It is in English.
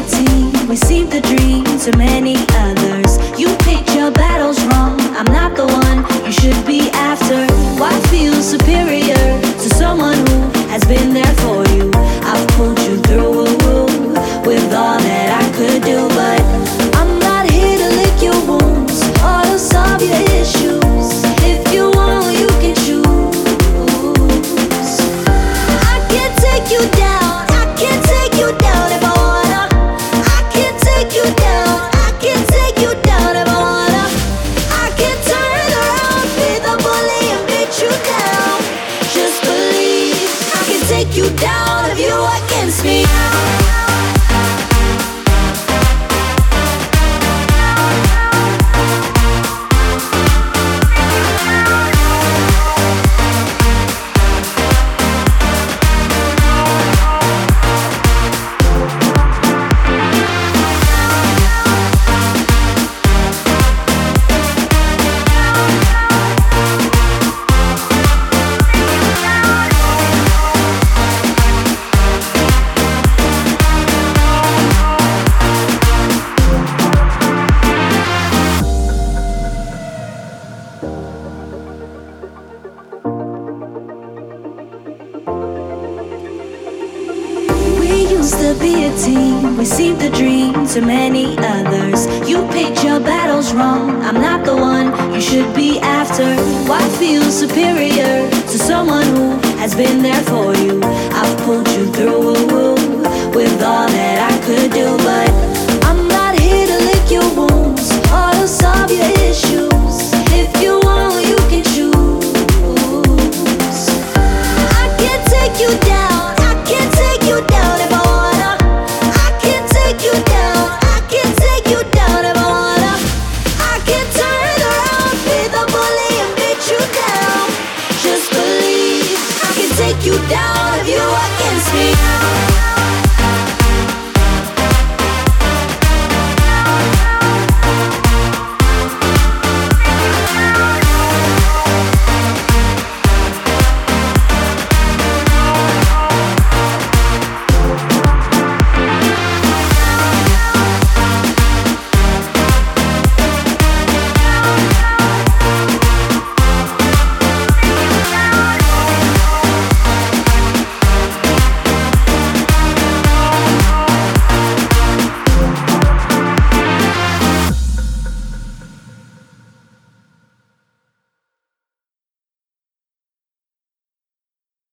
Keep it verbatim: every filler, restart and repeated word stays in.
a team. We seem to dream to many others. You picked your battles wrong. I'm not the one you should be after. Why feel superior to someone who has been there for you? I've pulled you through with all that I could do, but I'm not here to lick your wounds or to solve your issues. If you want, you can choose. I can't take you down. I can't take you down if I wanna. I can't take you down. I can't take you down if I wanna. I can turn around, be the bully and beat you down. Just believe I can take you down if you against me. Used to be a team, we seem to dream to many others. You picked your battles wrong. I'm not the one you should be after. Why feel superior to someone who has been there for you? I've pulled you through with all that I could do, but I'm not here to lick your wounds or to solve your issues. If you want, you can choose. I can't take you down. I can't take you down if I wanna. I can't take you down. I can't take you down if I wanna. I can turn around, be the bully and beat you down. Just believe I can take you down if you are.